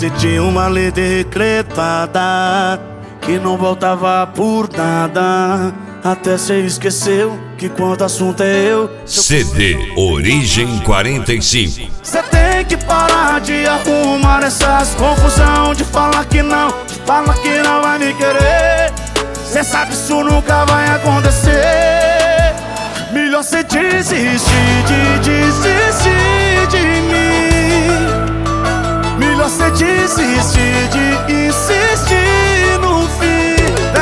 prometi uma lei decretada que não voltava por nada. Até cê esqueceu que quando o assunto é eu. CD Origem 45. Cê tem que parar de arrumar essas confusão, de falar que não vai me querer. Cê sabe isso nunca vai acontecer. Melhor cê desistir de mim. Melhor cê desistir de insistir no fim.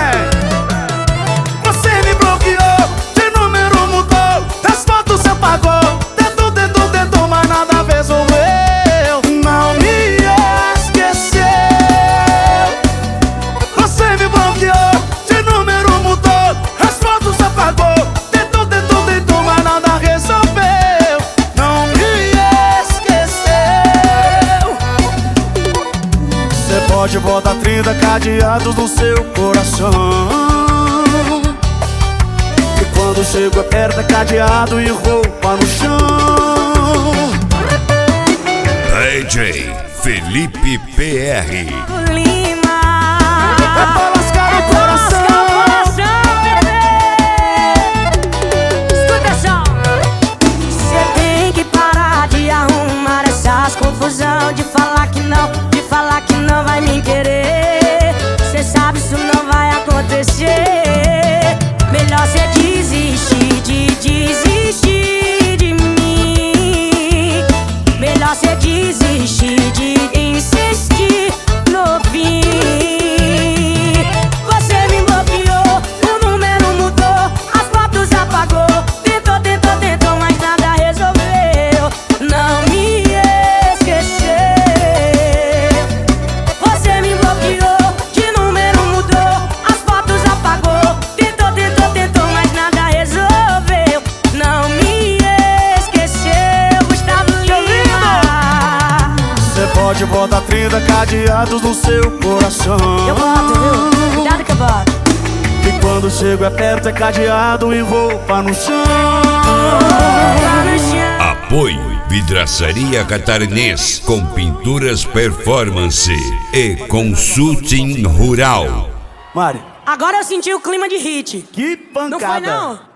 Você me bloqueou, de número mudou, das fotos você apagou, tentou, mas nada resolveu. Não me esqueceu. Você me bloqueou, de número mudou, as fotos você apagou, tentou, mas nada resolveu. Não me esqueceu. Você pode botar 30 cadeados no seu coração. Quando chego aperta cadeado e roupa no chão. DJ Felipe PR. Lima. É pra lascar o coração, Escuta só. Cê tem que parar de arrumar essas confusão, de falar que não vai me querer. Cê sabe isso não vai acontecer. Melhor cê desistir de mim. Melhor cê desistir de insistir no fim. Você me bloqueou, o número mudou, as fotos apagou, tentou, mas nada resolveu. Não me esqueceu. Você me bloqueou, de número mudou, as fotos apagou, tentou, mas nada resolveu. Não me esqueceu, Gustavo Lima. Você pode botar 30 cadeados no seu coração. Eu boto, viu? Cuidado que eu boto. E quando chego aperta cadeado e roupa no chão. Tá no chão. Apoio Vidraçaria Catarinense com pinturas performance e consulting rural. Mari, Agora eu senti o clima de hit. que pancada. Não foi não?